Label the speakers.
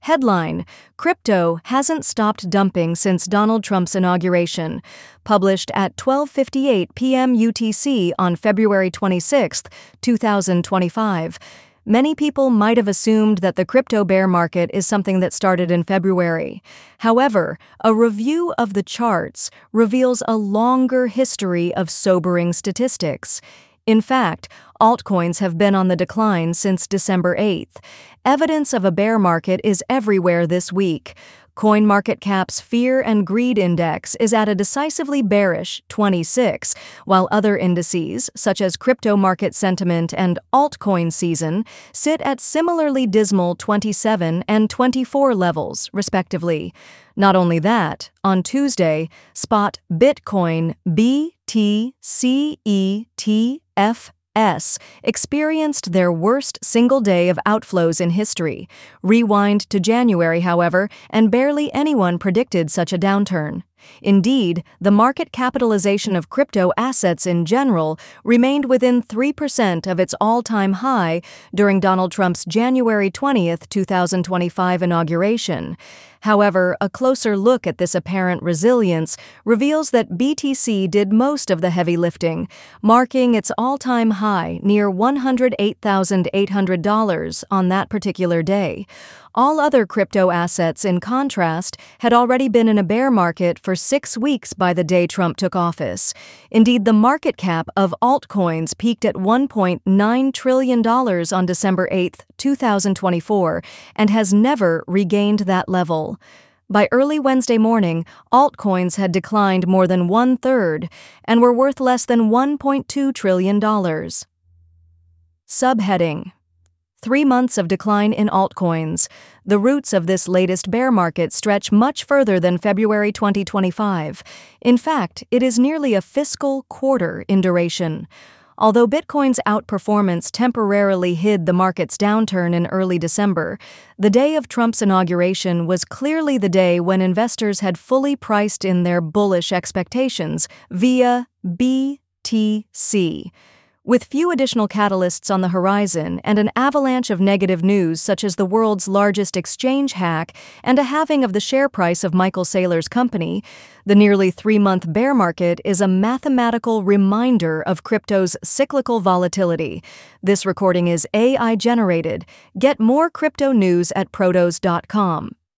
Speaker 1: Headline: Crypto hasn't stopped dumping since Donald Trump's inauguration. Published at 12:58 p.m. UTC on February 26, 2025. Many people might have assumed that the crypto bear market is something that started in February. However, a review of the charts reveals a longer history of sobering statistics. In fact, altcoins have been on the decline since December 8th. Evidence of a bear market is everywhere this week. CoinMarketCap's Fear and Greed Index is at a decisively bearish 26, while other indices, such as Crypto Market Sentiment and Altcoin Season, sit at similarly dismal 27 and 24 levels, respectively. Not only that, on Tuesday, spot Bitcoin BTCETF experienced their worst single day of outflows in history. Rewind to January, however, and barely anyone predicted such a downturn. Indeed, the market capitalization of crypto assets in general remained within 3% of its all-time high during Donald Trump's January 20, 2025 inauguration. However, a closer look at this apparent resilience reveals that BTC did most of the heavy lifting, marking its all-time high near $108,800 on that particular day. All other crypto assets, in contrast, had already been in a bear market for 6 weeks by the day Trump took office. Indeed, the market cap of altcoins peaked at $1.9 trillion on December 8, 2024, and has never regained that level. By early Wednesday morning, altcoins had declined more than one-third and were worth less than $1.2 trillion. Subheading: 3 months of decline in altcoins. The roots of this latest bear market stretch much further than February 2025. In fact, it is nearly a fiscal quarter in duration. Although Bitcoin's outperformance temporarily hid the market's downturn in early December, the day of Trump's inauguration was clearly the day when investors had fully priced in their bullish expectations via BTC. With few additional catalysts on the horizon and an avalanche of negative news such as the world's largest exchange hack and a halving of the share price of Michael Saylor's company, the nearly 3-month bear market is a mathematical reminder of crypto's cyclical volatility. This recording is AI generated. Get more crypto news at Protos.com.